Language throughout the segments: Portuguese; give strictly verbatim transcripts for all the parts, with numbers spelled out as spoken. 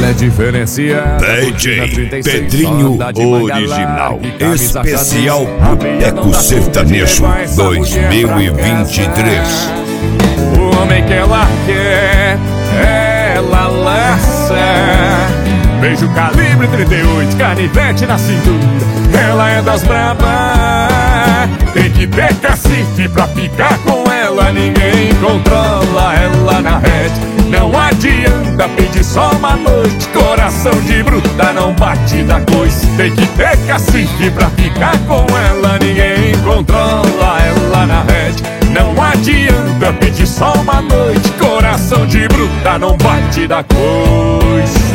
Ela é diferenciada. D J Pedrinho Original. Especial Boteco Sertanejo dois mil e vinte e três. O homem que ela quer, ela laça. Beijo calibre trinta e oito, canivete na cintura. Ela é das brabas. Tem que ter cacife pra ficar com ela. Ninguém controla ela na rede. Não adianta pedir só uma noite. Coração de bruta não bate da coisa. Tem que ter cacife pra ficar com ela. Ninguém controla ela na rede. Não adianta pedir só uma noite. Coração de bruta não bate da coisa.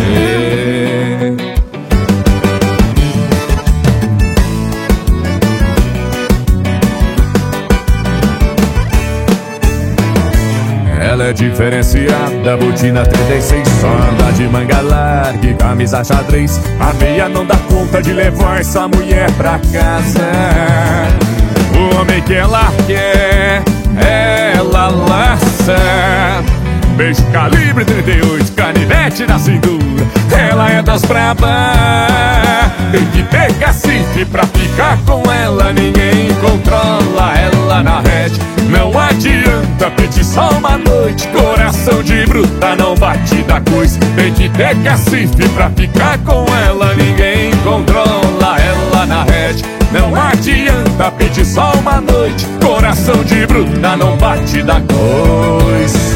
Ela é diferenciada, botina trinta e seis, só anda de manga larga e camisa xadrez. A meia não dá conta de levar essa mulher pra casa. O homem que ela quer, ela laça. Beijo calibre trinta e oito, canivete na cintura. Ela é das brabas. Tem que ter cacife pra ficar com ela. Ninguém controla ela na rede. Não adianta pedir só uma noite. Coração de bruta não bate da coisa. Tem que ter cacife pra ficar com ela. Ninguém controla ela na rede. Não adianta pedir só uma noite. Coração de bruta não bate da coisa.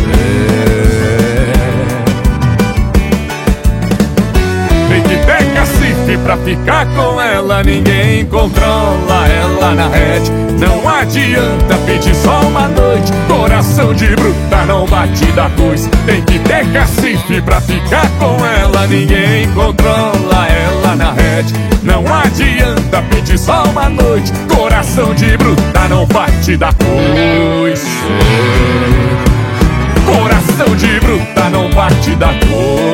Tem que ter cacife pra ficar com ela. Ninguém controla ela na rede. Não adianta pedir só uma noite. Coração de bruta não bate da coisa. Tem que ter cacife pra ficar com ela. Ninguém controla ela na rede. Não adianta pedir só uma noite. Coração de bruta não bate da coisa. Coração de bruta não bate da coisa.